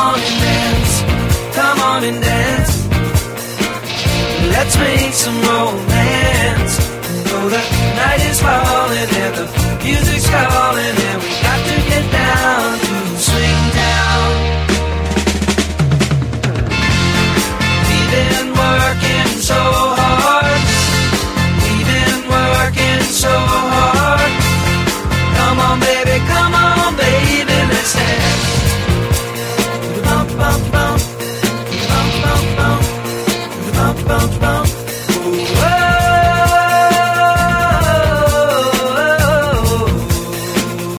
on and dance, come on and dance. Let's make some romance. Oh, the night is falling and the music's calling, and we got to get down to